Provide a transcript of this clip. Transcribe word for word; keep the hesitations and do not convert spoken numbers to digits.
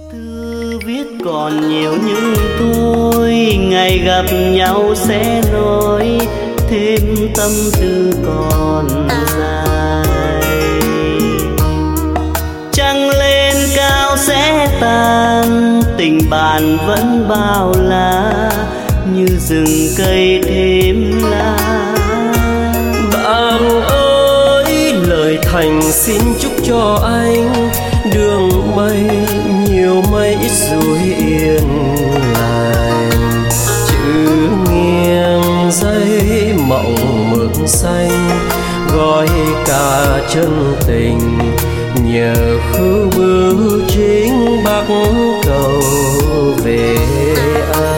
Thư viết còn nhiều nhưng thôi, ngày gặp nhau sẽ nói thêm tâm tư còn dài. Trăng lên cao sẽ tan, tình bạn vẫn bao la, như rừng cây thêm lá. Bạn ơi, lời thành xin chúc cho anh đường mây nhiều mây ít rồi yên lành. Chữ nghiêng dây mộng mực xanh, gói cả chân tình nhờ khứ bưu chính bắc cầu về anh.